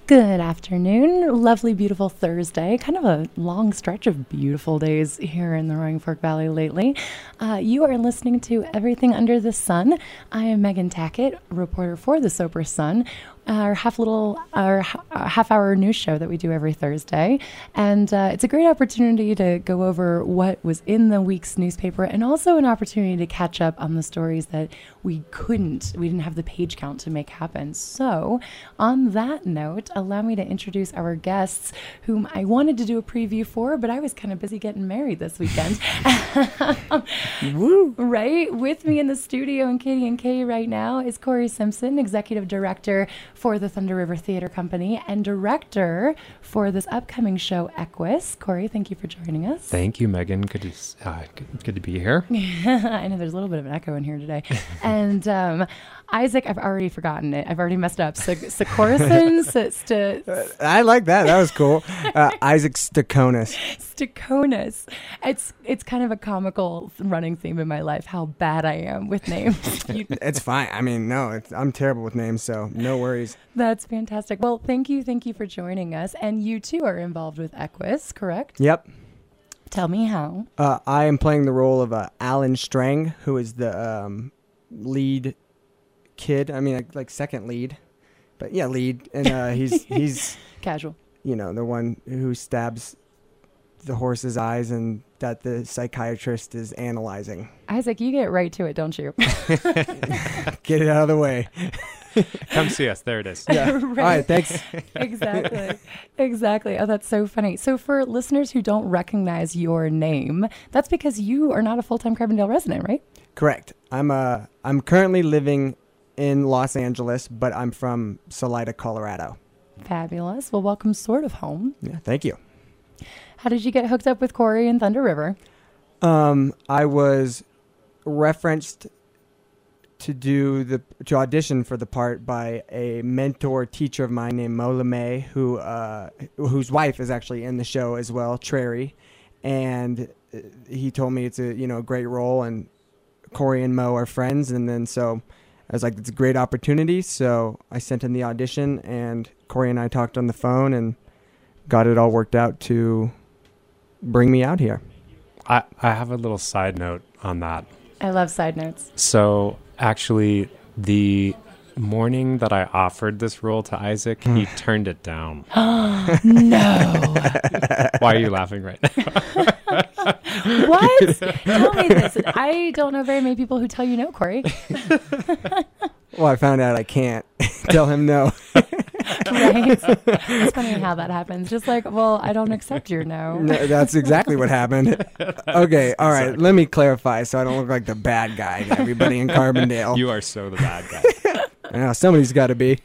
Good afternoon. Lovely, beautiful Thursday. Kind of a long stretch of beautiful days here in the Roaring Fork Valley lately. You are listening to Everything Under the Sun. I am Megan Tackett, reporter for the Soper Sun, our half-hour news show that we do every Thursday. And it's a great opportunity to go over what was in the week's newspaper, and also an opportunity to catch up on the stories that we didn't have the page count to make happen. So on that note, allow me to introduce our guests, whom I wanted to do a preview for, but I was kind of busy getting married this weekend. Woo! Right? With me in the studio in KDNK right now is Corey Simpson, Executive Director for the Thunder River Theater Company and Director for this upcoming show, Equus. Corey, thank you for joining us. Thank you, Megan. Good to be here. I know there's a little bit of an echo in here today. And Isaac, I've already forgotten it. I've already messed up. Sikorsson? I like that. That was cool. Isaac Stakonis. Stakonis. It's kind of a comical running theme in my life, how bad I am with names. It's fine. I mean, no, I'm terrible with names, so no worries. That's fantastic. Well, thank you for joining us. And you too are involved with Equus, correct? Yep. Tell me how. I am playing the role of Alan Strang, who is the lead kid. I mean, like second lead, but yeah, lead. And he's casual. You know, the one who stabs the horse's eyes and that the psychiatrist is analyzing. Isaac, you get right to it, don't you? Get it out of the way. Come see us. There it is. Yeah. Right. All right, thanks. Exactly. Oh, that's so funny. So for listeners who don't recognize your name, that's because you are not a full-time Carbondale resident, right? Correct. I'm currently living in Los Angeles, but I'm from Salida, Colorado. Fabulous. Well, welcome sort of home. Yeah, thank you. How did you get hooked up with Corey and Thunder River? I was referenced to audition for the part by a mentor teacher of mine named Mo LeMay, whose wife is actually in the show as well, Trary, and he told me it's a great role, and Corey and Mo are friends, and then so I was like, it's a great opportunity, so I sent in the audition, and Corey and I talked on the phone and got it all worked out to bring me out here. I have a little side note on that. I love side notes. So actually, the morning that I offered this role to Isaac, he turned it down. No. Why are you laughing right now? What? Tell me this. I don't know very many people who tell you no, Corey. Well, I found out I can't tell him no. Right? It's funny how that happens. Just like, well, I don't accept your no. No, that's exactly what happened. Okay, all right. Let me clarify so I don't look like the bad guy to everybody in Carbondale. You are so the bad guy. Yeah, somebody's got to be.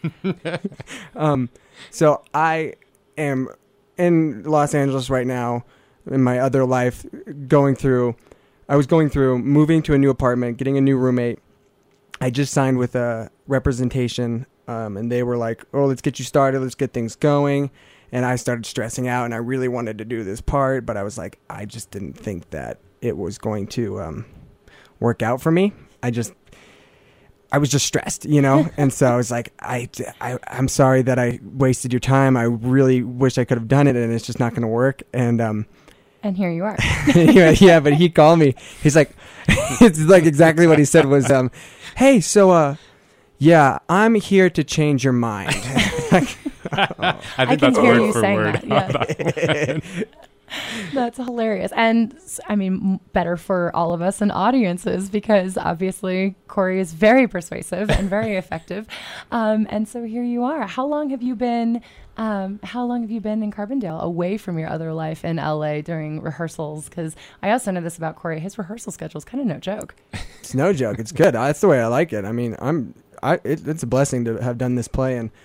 So I am in Los Angeles right now in my other life I was going through moving to a new apartment, getting a new roommate. I just signed with a representation, and they were like, oh, let's get you started. Let's get things going. And I started stressing out, and I really wanted to do this part, but I was like, I just didn't think that it was going to work out for me. I was just stressed, and so I was like, I'm sorry that I wasted your time. I really wish I could have done it, and it's just not going to work. And here you are. yeah, but he called me. He's like, it's like exactly what he said was, hey, so, yeah, I'm here to change your mind. I think can that's hear word you for saying word. that, yeah. That's hilarious. And I mean, better for all of us and audiences, because obviously Corey is very persuasive and very effective. And so here you are. How long have you been in Carbondale, away from your other life in LA during rehearsals? Because I also know this about Corey. His rehearsal schedule is kind of no joke. It's no joke. It's good. That's the way I like it. I mean, it's a blessing to have done this play. And,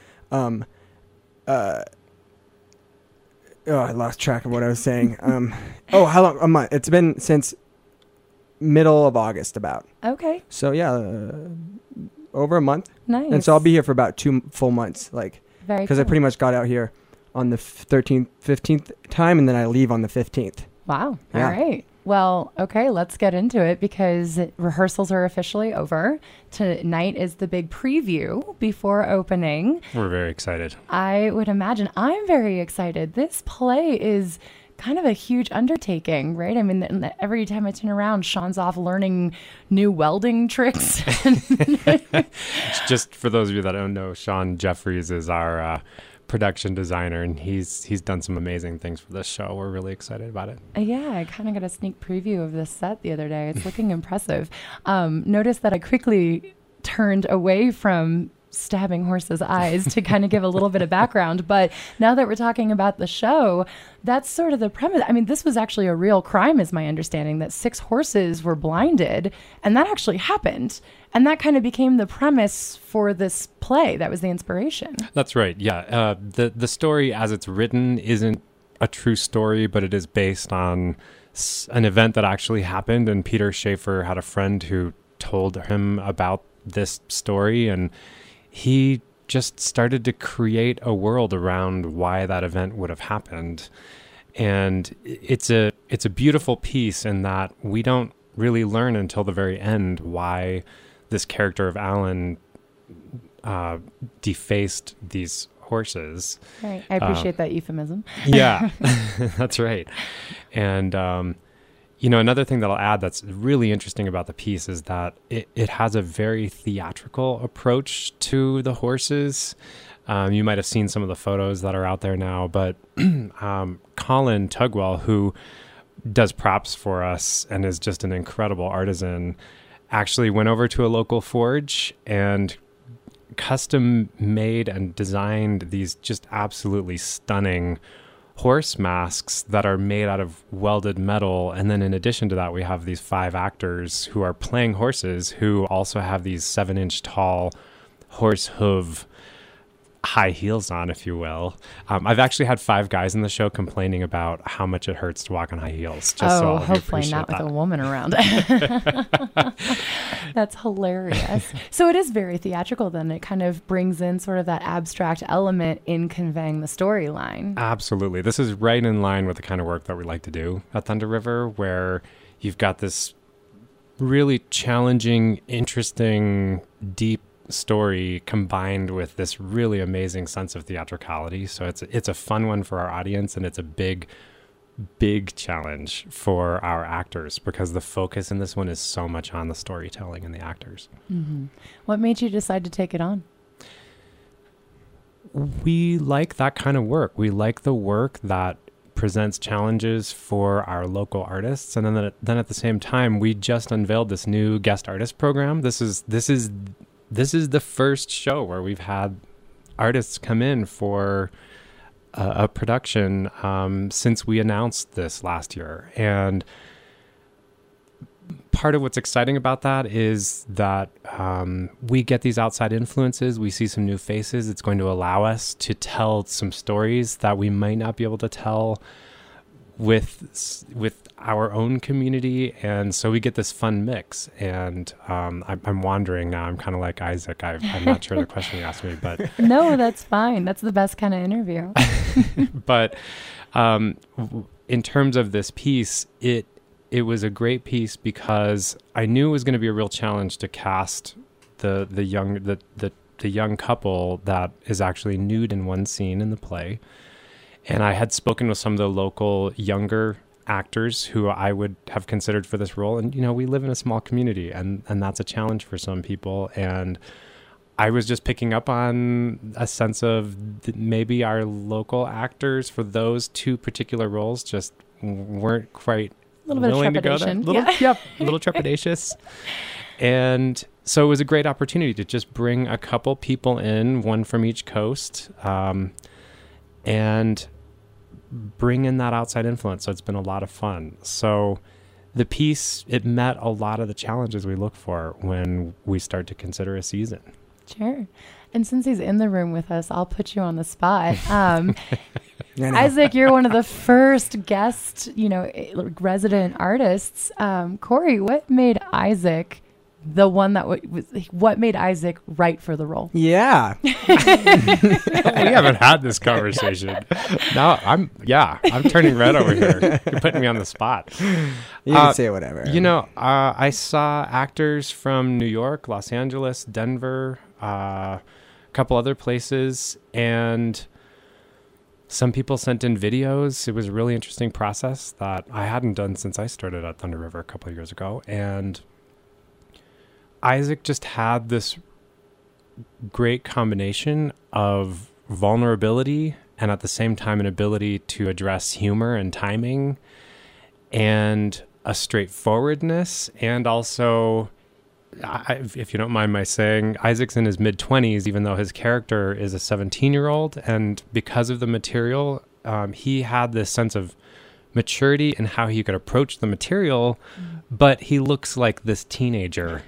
I lost track of what I was saying. How long? A month. It's been since middle of August about. Okay. So yeah, over a month. Nice. And so I'll be here for about 2 full months, Very because I cool. pretty much got out here on the 13th, 15th time, and then I leave on the 15th. Wow. Yeah. All right. Well, okay, let's get into it because rehearsals are officially over. Tonight is the big preview before opening. We're very excited. I would imagine. I'm very excited. This play is kind of a huge undertaking, right? I mean, every time I turn around, Sean's off learning new welding tricks. Just for those of you that don't know, Sean Jeffries is our production designer, and he's done some amazing things for this show. We're really excited about it. Yeah, I kind of got a sneak preview of this set the other day. It's looking impressive. Notice that I quickly turned away from stabbing horses' eyes to kind of give a little bit of background. But now that we're talking about the show, that's sort of the premise. I mean, this was actually a real crime, is my understanding, that 6 horses were blinded, and that actually happened. And that kind of became the premise for this play. That was the inspiration. That's right. Yeah. The story as it's written isn't a true story, but it is based on an event that actually happened. And Peter Schaefer had a friend who told him about this story, and he just started to create a world around why that event would have happened. And it's a beautiful piece in that we don't really learn until the very end why this character of Alan defaced these horses. Right. I appreciate that euphemism. Yeah, that's right. And, another thing that I'll add that's really interesting about the piece is that it has a very theatrical approach to the horses. You might have seen some of the photos that are out there now, but Colin Tugwell, who does props for us and is just an incredible artisan, actually went over to a local forge and custom made and designed these just absolutely stunning horse masks that are made out of welded metal. And then in addition to that, we have these 5 actors who are playing horses who also have these 7-inch tall horse hoof high heels on, if you will. I've actually had 5 guys in the show complaining about how much it hurts to walk on high heels. Just so hopefully not with a woman around. That's hilarious. So it is very theatrical then. It kind of brings in sort of that abstract element in conveying the storyline. Absolutely. This is right in line with the kind of work that we like to do at Thunder River, where you've got this really challenging, interesting, deep story combined with this really amazing sense of theatricality. So it's a fun one for our audience, and it's a big challenge for our actors because the focus in this one is so much on the storytelling and the actors. Mm-hmm. What made you decide to take it on? We like that kind of work. We like the work that presents challenges for our local artists, and then at the same time, we just unveiled this new guest artist program. This is the first show where we've had artists come in for a production since we announced this last year. And part of what's exciting about that is that we get these outside influences. We see some new faces. It's going to allow us to tell some stories that we might not be able to tell with our own community, and so we get this fun mix. And I'm wandering now. I'm kind of like Isaac. I'm not sure the question you asked me, but no, that's fine. That's the best kind of interview. But in terms of this piece, it was a great piece because I knew it was going to be a real challenge to cast the young couple that is actually nude in one scene in the play. And I had spoken with some of the local younger actors who I would have considered for this role. And, we live in a small community, and that's a challenge for some people. And I was just picking up on a sense of maybe our local actors for those 2 particular roles just weren't quite willing to go there. A little trepidatious. And so it was a great opportunity to just bring a couple people in, one from each coast, and bring in that outside influence. So it's been a lot of fun. So the piece, it met a lot of the challenges we look for when we start to consider a season. Sure. And since he's in the room with us, I'll put you on the spot. Isaac, you're one of the first guest, resident artists. Corey, what made Isaac the one that what made Isaac right for the role? Yeah. We haven't had this conversation. Now I'm turning red over here. You're putting me on the spot. You can say whatever. I saw actors from New York, Los Angeles, Denver, a couple other places, and some people sent in videos. It was a really interesting process that I hadn't done since I started at Thunder River a couple of years ago. And Isaac just had this great combination of vulnerability and at the same time an ability to address humor and timing and a straightforwardness. And also, if you don't mind my saying, Isaac's in his mid-20s, even though his character is a 17-year-old. And because of the material, he had this sense of maturity in how he could approach the material, but he looks like this teenager.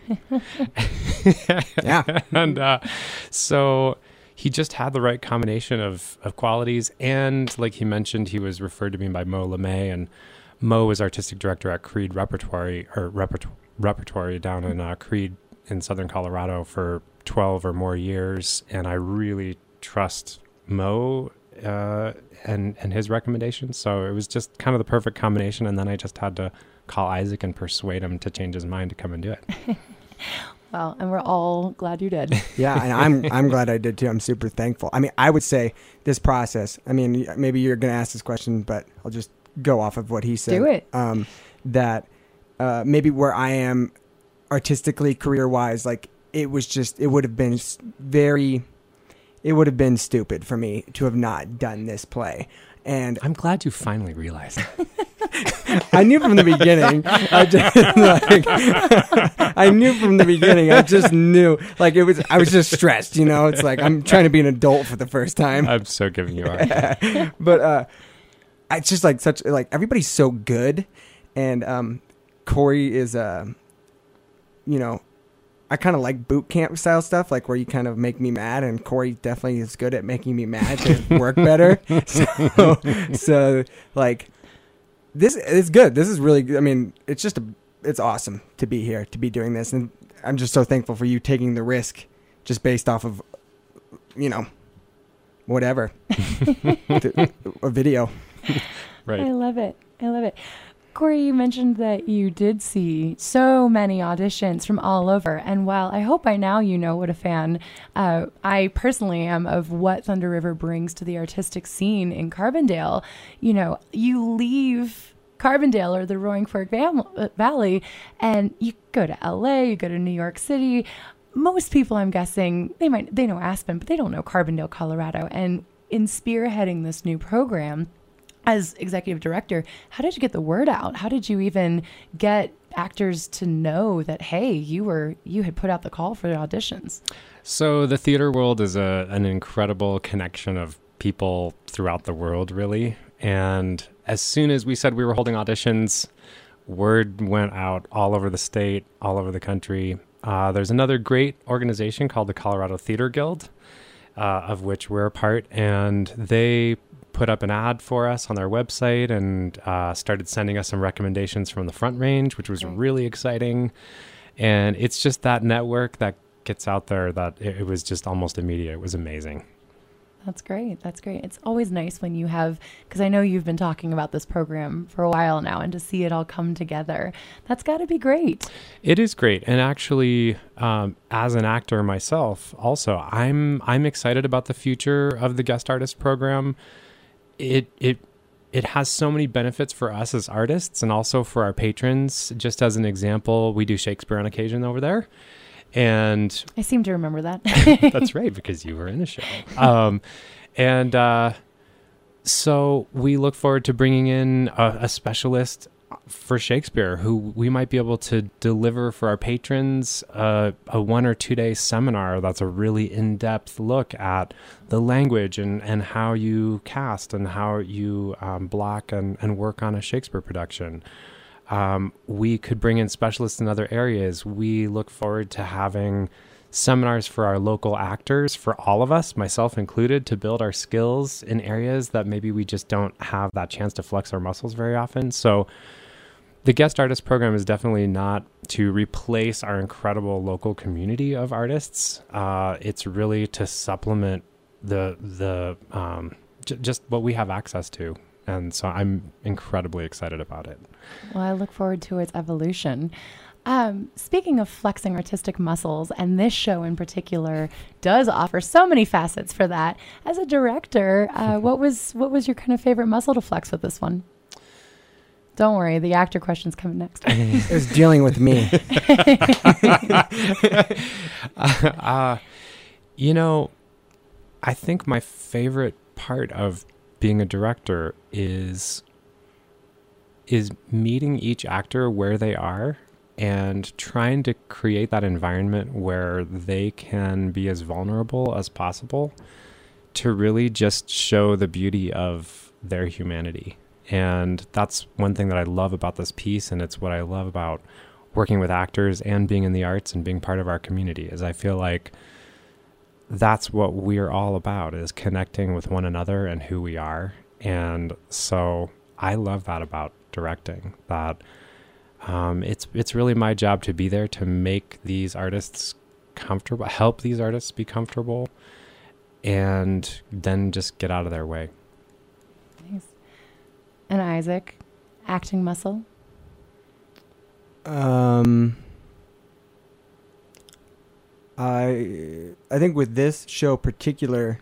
Yeah. And so he just had the right combination of qualities. And like he mentioned, he was referred to me by Mo LeMay, and Mo is artistic director at Creed Repertory down in Creed in Southern Colorado for 12 or more years. And I really trust Mo and his recommendations. So it was just kind of the perfect combination. And then I just had to call Isaac and persuade him to change his mind to come and do it. Well, and we're all glad you did. Yeah, and I'm glad I did too. I'm super thankful. I mean, I would say this process, I mean, maybe you're going to ask this question, but I'll just go off of what he said. Do it. That maybe where I am artistically, career-wise, like it would have been stupid for me to have not done this play. And I'm glad you finally realized that. I knew from the beginning. I knew from the beginning. I just knew. Like I was just stressed. It's like I'm trying to be an adult for the first time. I'm so giving you a But it's just like everybody's so good, and Corey is I kind of like boot camp style stuff, like where you kind of make me mad, and Corey definitely is good at making me mad to work better. So like this is good. This is really good. I mean, it's awesome to be here, to be doing this, and I'm just so thankful for you taking the risk, just based off of, whatever, a video. Right. I love it. Corey, you mentioned that you did see so many auditions from all over. And while I hope by now you know what a fan I personally am of what Thunder River brings to the artistic scene in Carbondale, you leave Carbondale or the Roaring Fork Valley and you go to LA, you go to New York City. Most people, I'm guessing, they know Aspen, but they don't know Carbondale, Colorado. And in spearheading this new program, as executive director, how did you get the word out? How did you even get actors to know that, hey, you had put out the call for the auditions? So the theater world is an incredible connection of people throughout the world, really. And as soon as we said we were holding auditions, word went out all over the state, all over the country. There's another great organization called the Colorado Theater Guild, of which we're a part, and they put up an ad for us on their website and started sending us some recommendations from the Front Range, which was really exciting. And it's just that network that gets out there that it was just almost immediate. It was amazing. That's great. It's always nice when you have, because I know you've been talking about this program for a while now, and to see it all come together, that's got to be great. It is great. And actually, as an actor myself, also, I'm excited about the future of the guest artist program. It has so many benefits for us as artists and also for our patrons. Just as an example, we do Shakespeare on occasion over there. And I seem to remember that. That's right, because you were in a show. So we look forward to bringing in a specialist for Shakespeare who we might be able to deliver for our patrons a 1 or 2 day seminar that's a really in-depth look at the language and how you cast and how you block and work on a Shakespeare production. We could bring in specialists in other areas. We look forward to having seminars for our local actors, for all of us, myself included, to build our skills in areas that maybe we just don't have that chance to flex our muscles very often. So The guest artist program is definitely not to replace our incredible local community of artists. It's really to supplement just what we have access to. And so I'm incredibly excited about it. Well, I look forward to its evolution. Speaking of flexing artistic muscles, and this show in particular does offer so many facets for that. As a director, what was your kind of favorite muscle to flex with this one? Don't worry, the actor question's coming next. It was dealing with me. I think my favorite part of being a director is meeting each actor where they are and trying to create that environment where they can be as vulnerable as possible to really just show the beauty of their humanity. And that's one thing that I love about this piece, and it's what I love about working with actors and being in the arts and being part of our community, is I feel like that's what we're all about, is connecting with one another and who we are. And so I love that about directing, that it's really my job to be there to make these artists comfortable, help these artists be comfortable, and then just get out of their way. Nice. And Isaac, acting muscle? I think with this show particular,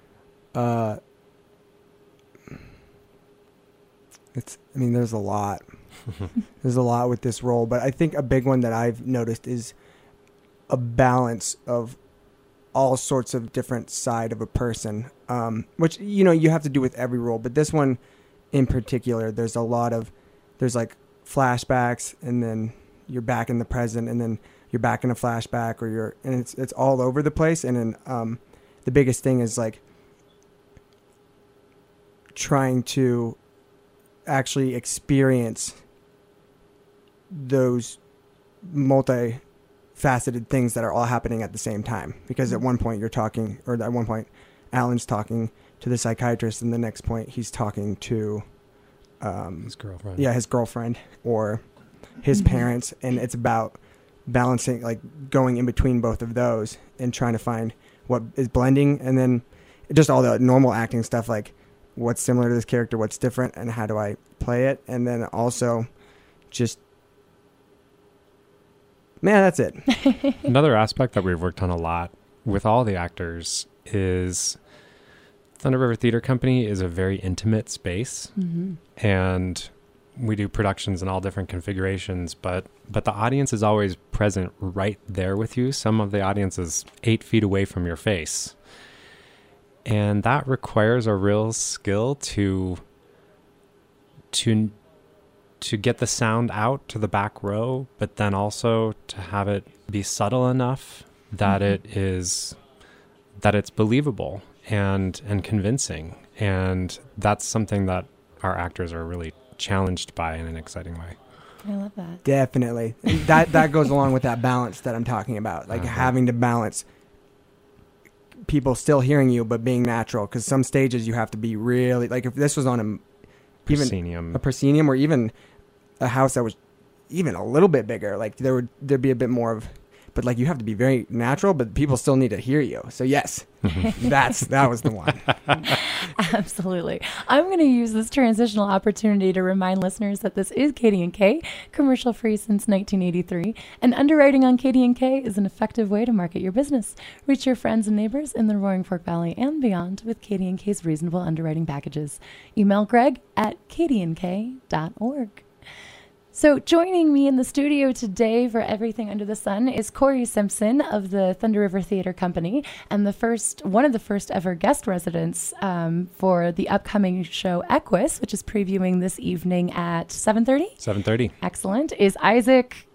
there's a lot. There's a lot with this role, but I think a big one that I've noticed is a balance of all sorts of different side of a person, which, you have to do with every role, but this one in particular, there's like flashbacks, and then you're back in the present, and then you're back in a flashback, and it's all over the place. And then the biggest thing is like trying to actually experience those multi-faceted things that are all happening at the same time. Because at one point Alan's talking to the psychiatrist, and the next point he's talking to His girlfriend. Yeah, his girlfriend or his parents, and it's about balancing, like going in between both of those and trying to find what is blending, and then just all the normal acting stuff, like what's similar to this character, what's different, and how do I play it. And then also just, man, that's it. Another aspect that we've worked on a lot with all the actors is Thunder River Theater Company is a very intimate space, and we do productions in all different configurations, but the audience is always present right there with you. Some of the audience is 8 feet away from your face. And that requires a real skill to get the sound out to the back row, but then also to have it be subtle enough that it's believable and convincing. And that's something that our actors are really challenged by in an exciting way. I love that. Definitely. And that goes along with that balance that I'm talking about, like having to balance people still hearing you but being natural, because some stages you have to be really, like if this was on a proscenium or even a house that was even a little bit bigger, like there'd be a bit more of, but like you have to be very natural, but people still need to hear you. So yes, that was the one. Absolutely. I'm going to use this transitional opportunity to remind listeners that this is KDNK, commercial free since 1983, and underwriting on KDNK is an effective way to market your business. Reach your friends and neighbors in the Roaring Fork Valley and beyond with KDNK's reasonable underwriting packages. Email Greg at kdnk.org. So joining me in the studio today for Everything Under the Sun is Corey Simpson of the Thunder River Theater Company, and one of the first ever guest residents for the upcoming show Equus, which is previewing this evening at 7:30? 7:30. Excellent. Is Isaac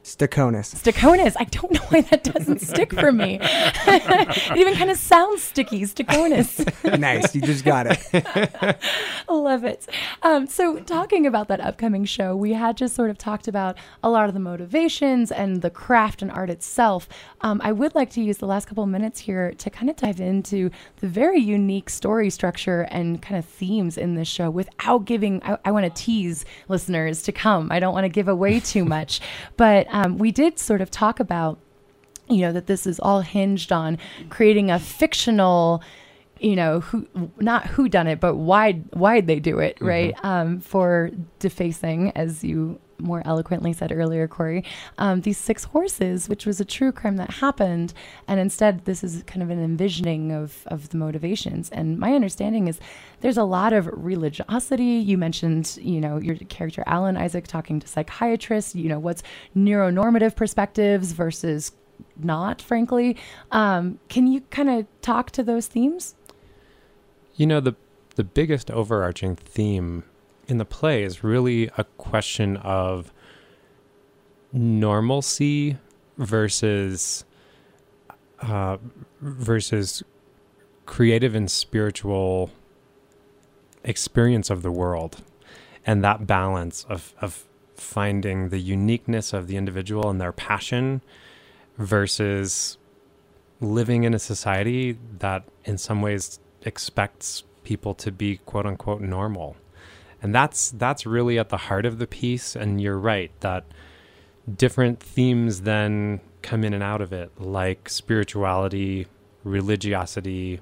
Staconis. Staconis. I don't know why that doesn't stick for me. It even kind of sounds sticky. Staconis. Nice. You just got it. Love it. So talking about that upcoming show, we had just sort of talked about a lot of the motivations and the craft and art itself. I would like to use the last couple of minutes here to kind of dive into the very unique story structure and kind of themes in this show without giving, I want to tease listeners to come. I don't want to give away too much, but we did sort of talk about, that this is all hinged on creating a fictional, not who done it, but why'd they do it, right? For defacing, as you more eloquently said earlier, Corey, these 6 horses, which was a true crime that happened. And instead, this is kind of an envisioning of the motivations. And my understanding is there's a lot of religiosity. You mentioned, your character, Alan Isaac, talking to psychiatrists, what's neuronormative perspectives versus not, frankly. Can you kind of talk to those themes? The biggest overarching theme in the play is really a question of normalcy versus creative and spiritual experience of the world, and that balance of finding the uniqueness of the individual and their passion versus living in a society that in some ways expects people to be quote unquote normal. And that's really at the heart of the piece. And you're right that different themes then come in and out of it, like spirituality, religiosity.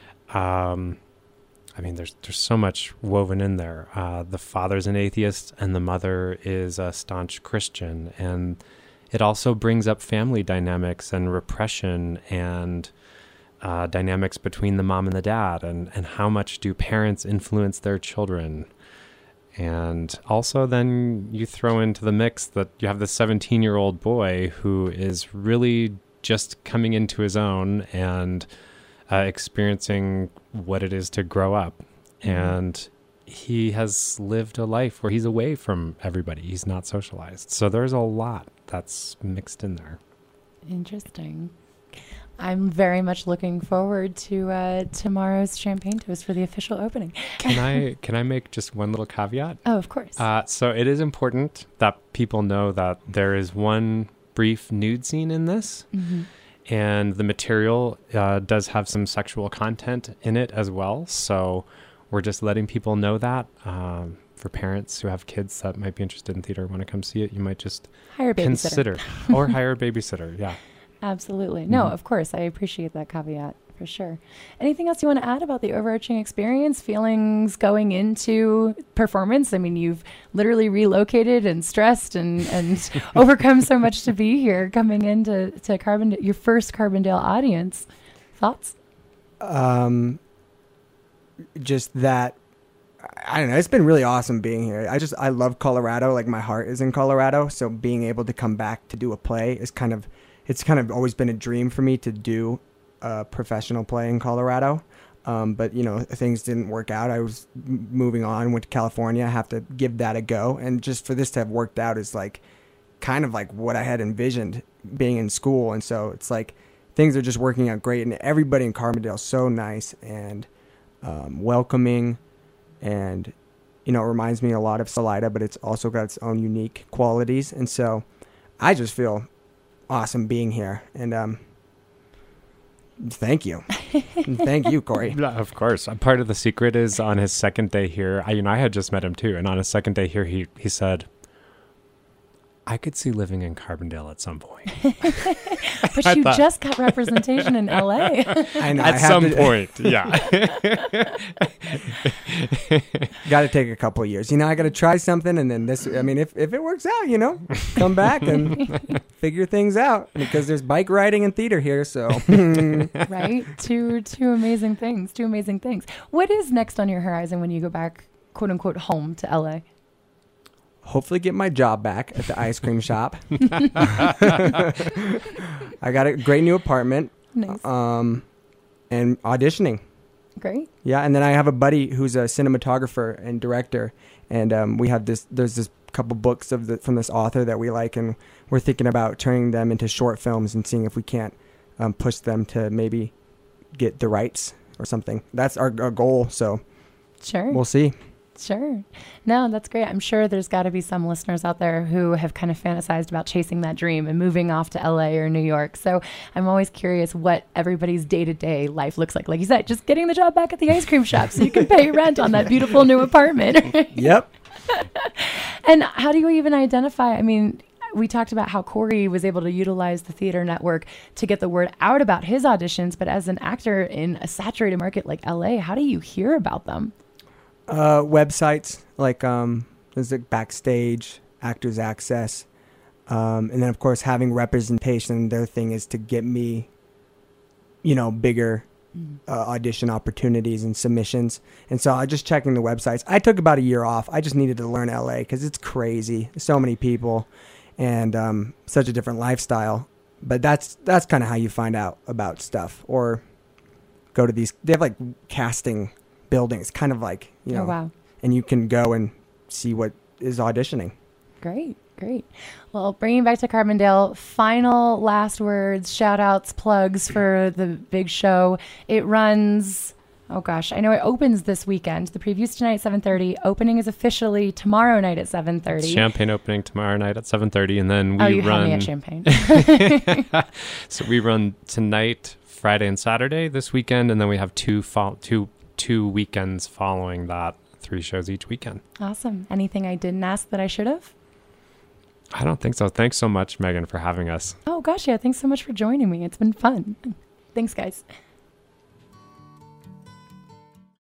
There's so much woven in there. The father's an atheist and the mother is a staunch Christian. And it also brings up family dynamics and repression and dynamics between the mom and the dad, and how much do parents influence their children. And also then you throw into the mix that you have this 17-year-old boy who is really just coming into his own and experiencing what it is to grow up. Mm-hmm. And he has lived a life where he's away from everybody. He's not socialized. So there's a lot that's mixed in there. Interesting. I'm very much looking forward to tomorrow's champagne toast for the official opening. Can I make just one little caveat? Oh, of course. So it is important that people know that there is one brief nude scene in this, and the material does have some sexual content in it as well. So we're just letting people know that. For parents who have kids that might be interested in theater, want to come see it, you might just hire a babysitter. Consider or hire a babysitter. Yeah. Absolutely. No, of course. I appreciate that caveat for sure. Anything else you want to add about the overarching experience, feelings going into performance? I mean, you've literally relocated and stressed and overcome so much to be here, coming into Carbondale, your first Carbondale audience. Thoughts? Just that, I don't know. It's been really awesome being here. I love Colorado. Like, my heart is in Colorado. So being able to come back to do a play is it's kind of always been a dream for me to do a professional play in Colorado. But, things didn't work out. I was moving on, went to California. I have to give that a go. And just for this to have worked out is kind of like what I had envisioned being in school. And so it's like things are just working out great. And everybody in Carbondale is so nice and welcoming. And, it reminds me a lot of Salida, but it's also got its own unique qualities. And so I just feel awesome being here, and thank you. Thank you, Corey. Of course. Part of the secret is on his second day here, I had just met him too, and on his second day here he said, I could see living in Carbondale at some point. But you just got representation in LA. I know. At some point, yeah. Got to take a couple of years. I got to try something, and then this. I mean, if it works out, come back and figure things out, because there's bike riding and theater here. So right, two amazing things. Two amazing things. What is next on your horizon when you go back, quote unquote, home to LA? Hopefully get my job back at the ice cream shop. I got a great new apartment. Nice. And auditioning. Great. Yeah, and then I have a buddy who's a cinematographer and director, and there's this couple books from this author that we like, and we're thinking about turning them into short films and seeing if we can't push them to maybe get the rights or something. That's our goal. So Sure. we'll see. Sure. No, that's great. I'm sure there's got to be some listeners out there who have kind of fantasized about chasing that dream and moving off to LA or New York. So I'm always curious what everybody's day-to-day life looks like. Like you said, just getting the job back at the ice cream shop so you can pay rent on that beautiful new apartment. Yep. And how do you even identify? I mean, we talked about how Corey was able to utilize the theater network to get the word out about his auditions. But as an actor in a saturated market like LA, how do you hear about them? Websites like there's like Backstage, Actors Access, and then of course having representation. Their thing is to get me, bigger audition opportunities and submissions. And so I just checking the websites. I took about a year off. I just needed to learn LA because it's crazy. There's so many people and such a different lifestyle. But that's kind of how you find out about stuff, or go to these. They have like casting buildings, kind of like, Oh, wow. and you can go and see what is auditioning. Great. Well, bringing back to Carbondale, final last words, shout outs, plugs for the big show. It runs, oh gosh, I know it opens this weekend. The preview's tonight at 7:30. Opening is officially tomorrow night at 7:30. Champagne opening tomorrow night at 7:30, and then we you run. had me at Champagne. So we run tonight, Friday, and Saturday this weekend, and then we have two weekends following that, 3 shows each weekend. Awesome. Anything I didn't ask that I should have? I don't think so. Thanks so much, Megan, for having us. Oh gosh, yeah. Thanks so much for joining me. It's been fun. Thanks, guys.